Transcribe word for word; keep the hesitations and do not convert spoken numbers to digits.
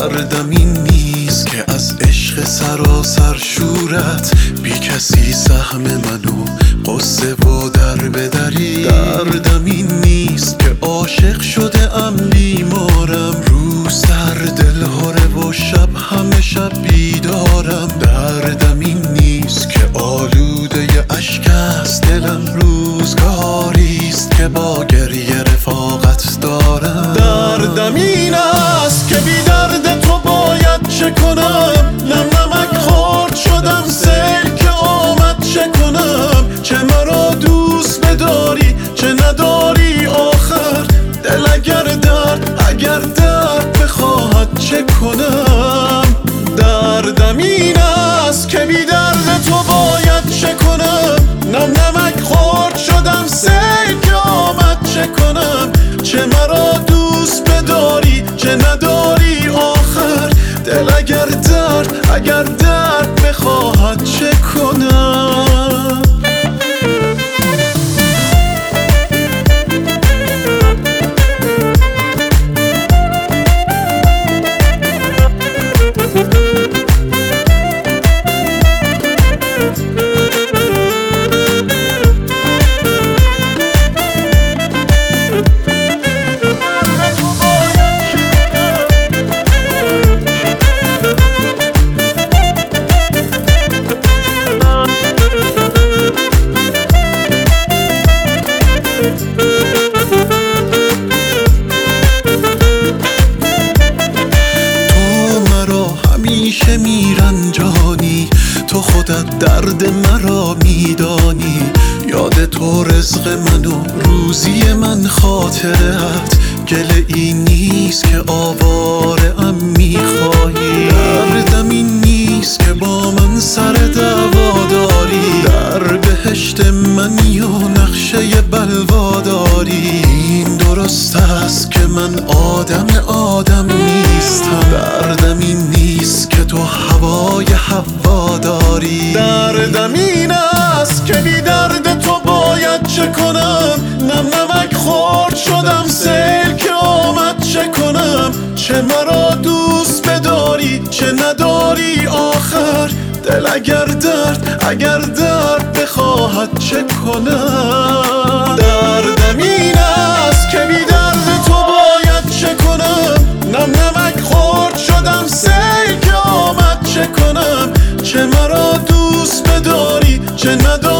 دردم این نیست که از عشق سراسر شورت بی کسی سهم منو قصه و در بدری. دردم این نیست که عاشق شده ام بیمارم، رو سر دل هره و شب همه شب بیدارم. دردم این نیست که آلوده اشک است دلم، روزگاریست که با گریه رفاقت دارم. دردم این است که بی درد تو باید چه کنم، نم نمک خورد شدم سیل که آمد چه کنم. چه مرا دوست بداری چه نداری آخر، دل اگر درد اگر درد بخواهد چه کنم. دردم این است که بی درد تو باید چه کنم، نم نمک خورد شدم سیل که آمد چه کنم. چه مرا دوست بداری چه نداری آخر، دل اگر درد اگر درد بخواهد چه کنم. همیشه میرنجانی، تو خودت درد مرا میدانی. یاد تو رزق من و روزی من خاطرت، گله این نیست که آواره ام میخواهی. دردم این نیست که با من سر دعوا داری، در بهشت منی و نقشه بلوا داری. این درست است که من آدم آدم نیستم، دردم این نیست که تو هوای هوا داری. دردم این است که بی درد تو باید چه کنم، نم نمک خورد شدم سیل که آمد چه کنم. چه مرا دوست بداری چه نداری آخر، دل اگر درد اگر درد بخواهد چه کنم. دردم این است که بی درد تو باید چه کنم، نم نمک خورد شدم سیل که آمد چه کنم. چه مرا دوست بداری چه نداری